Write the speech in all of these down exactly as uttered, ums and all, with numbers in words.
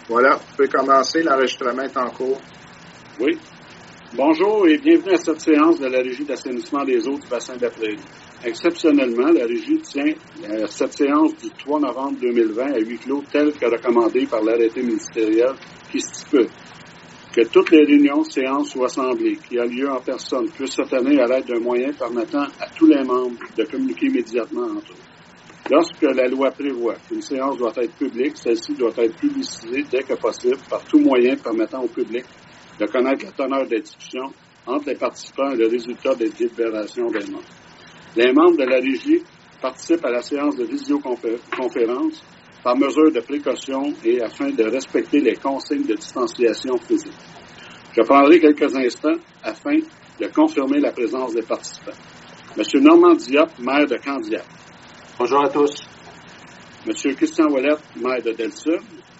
Voilà, vous pouvez commencer, l'enregistrement est en cours. Oui. Bonjour et bienvenue à cette séance de la Régie d'assainissement des eaux du bassin de la Prairie. Exceptionnellement, la Régie tient euh, cette séance du trois novembre deux mille vingt à huis clos telle que recommandée par l'arrêté ministériel qui stipule que toutes les réunions, séances ou assemblées qui ont lieu en personne puissent se tenir à l'aide d'un moyen permettant à tous les membres de communiquer immédiatement entre eux. Lorsque la loi prévoit qu'une séance doit être publique, celle-ci doit être publicisée dès que possible par tout moyen permettant au public de connaître la teneur des discussions entre les participants et le résultat des délibérations des membres. Les membres de la Régie participent à la séance de visioconférence par mesure de précaution et afin de respecter les consignes de distanciation physique. Je prendrai quelques instants afin de confirmer la présence des participants. Monsieur Normand Diop, maire de Candiac. Bonjour à tous. Monsieur Christian Ouellette, maire de Delsun.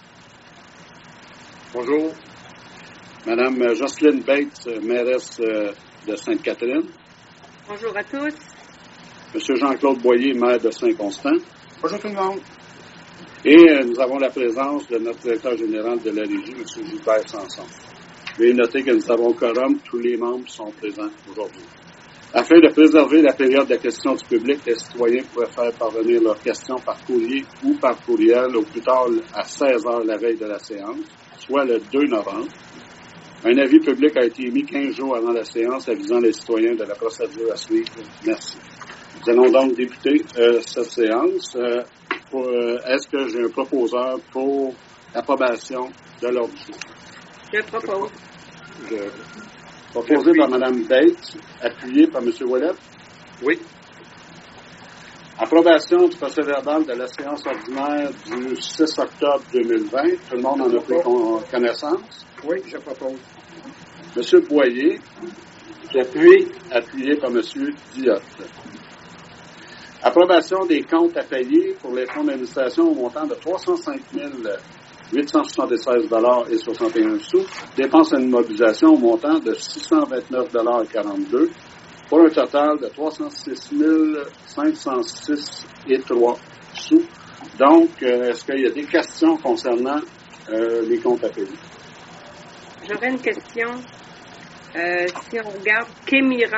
Bonjour. Madame Jocelyne Bates, mairesse de Sainte-Catherine. Bonjour à tous. Monsieur Jean-Claude Boyer, maire de Saint-Constant. Bonjour tout le monde. Et euh, nous avons la présence de notre directeur général de la Régie, M. Gilbert Sanson. Veuillez noter que nous avons quorum, tous les membres sont présents aujourd'hui. Afin de préserver la période de questions du public, les citoyens pourraient faire parvenir leurs questions par courrier ou par courriel au plus tard à seize heures la veille de la séance, soit le deux novembre. Un avis public a été émis quinze jours avant la séance avisant les citoyens de la procédure à suivre. Merci. Nous allons donc débuter euh, cette séance. Euh, pour, euh, est-ce que j'ai un proposeur pour l'approbation de l'ordre du jour? Je propose. Je... Proposé par Mme Bates, appuyé par M. Ouellette. Oui. Approbation du procès-verbal de la séance ordinaire du six octobre deux mille vingt. Tout le monde en a pris connaissance. Oui, je propose. M. Boyer. J'appuie. Appuyé par M. Diop. Approbation des comptes à payer pour les fonds d'administration au montant de trois cent cinq mille huit cent soixante-seize dollars et soixante et un sous, dépenses en immobilisation au montant de six cent vingt-neuf dollars et quarante-deux, pour un total de trois cent six mille cinq cent six et trois sous. Donc, euh, est-ce qu'il y a des questions concernant euh, les comptes à payer? J'aurais une question. Euh, si on regarde Kémira,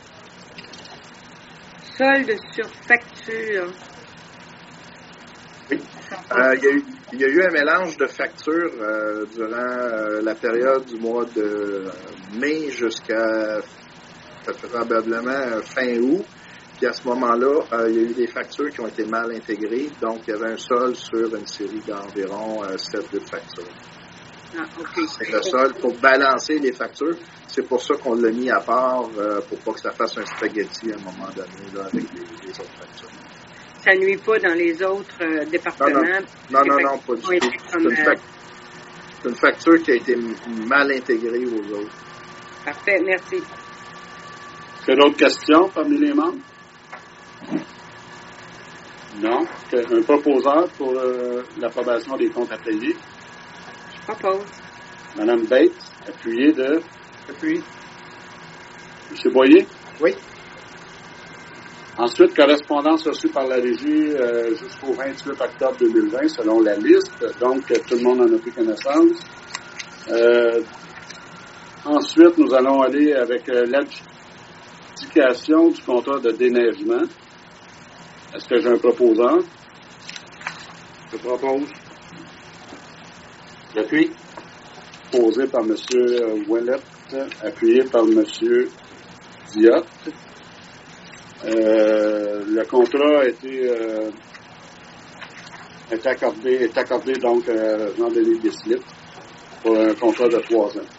solde sur facture. Oui. Euh, il, y a eu, il y a eu un mélange de factures euh, durant euh, la période du mois de mai jusqu'à probablement fin août. Puis à ce moment-là, euh, il y a eu des factures qui ont été mal intégrées. Donc, il y avait un solde sur une série d'environ euh, sept huit factures. Ah, OK. C'est le solde pour balancer les factures. C'est pour ça qu'on l'a mis à part, euh, pour pas que ça fasse un spaghetti à un moment donné là, avec les, les autres factures. Ça nuit pas dans les autres euh, départements? Non, non, non, non, pas du tout. C'est une, fac... c'est une facture qui a été mal intégrée aux autres. Parfait, merci. Est-ce qu'il y a d'autres questions parmi les membres? Non. Un proposeur pour euh, l'approbation des comptes à payer? Je propose. Madame Bates, appuyée de... Appuyé. M. Boyer? Oui. Ensuite, correspondance reçue par la Régie euh, jusqu'au vingt-huit octobre deux mille vingt, selon la liste. Donc, tout le monde en a pris connaissance. Euh, ensuite, nous allons aller avec euh, l'adjudication du contrat de déneigement. Est-ce que j'ai un proposant? Je propose. J'appuie. Proposé par M. Ouellette, appuyé par M. Diop. Euh, le contrat a été, euh, est accordé, est accordé donc euh, Jean-Denis Deslip pour un contrat de trois ans.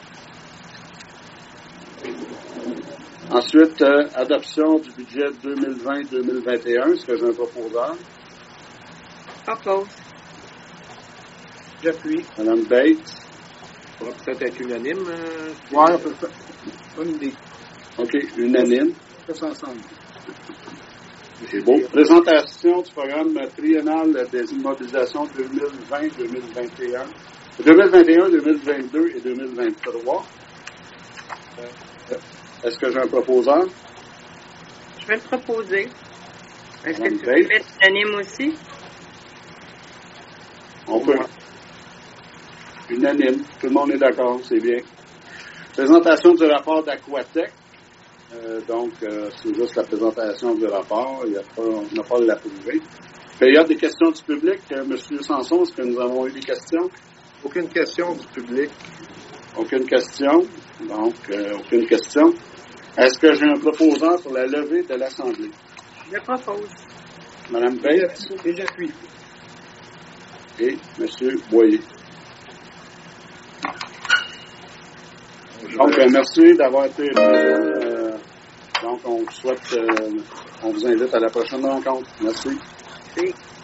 Ensuite, euh, adoption du budget deux mille vingt deux mille vingt et un. Est-ce que j'ai un proposeur? Propose. J'appuie. Madame Bates. Ça va peut-être être unanime. Euh, Oui, on peut faire. Bonne idée. OK, unanime. Tous ensemble. C'est beau. Présentation du programme triennal des immobilisations deux mille vingt deux mille vingt et un. deux mille vingt et un, deux mille vingt-deux et deux mille vingt-trois. Euh, est-ce que j'ai un proposeur? Je vais le proposer. Est-ce que Madame tu Bates. peux mettre unanime aussi? On peut. Unanime. Tout le monde est d'accord, c'est bien. Présentation du rapport d'Aquatec. Euh, donc, euh, c'est juste la présentation du rapport. Il y a pas, on n'a pas à l'approuver. Période des questions du public. Euh, Monsieur Sanson, est-ce que nous avons eu des questions? Aucune question du public. Aucune question. Donc, euh, aucune question. Est-ce que j'ai un proposant pour la levée de l'Assemblée? Je propose. Madame Bates Et j'appuie. et Monsieur Boyer. Donc, euh, merci d'avoir été présent. Euh, donc, on vous souhaite, euh, on vous invite à la prochaine rencontre. Merci. Oui.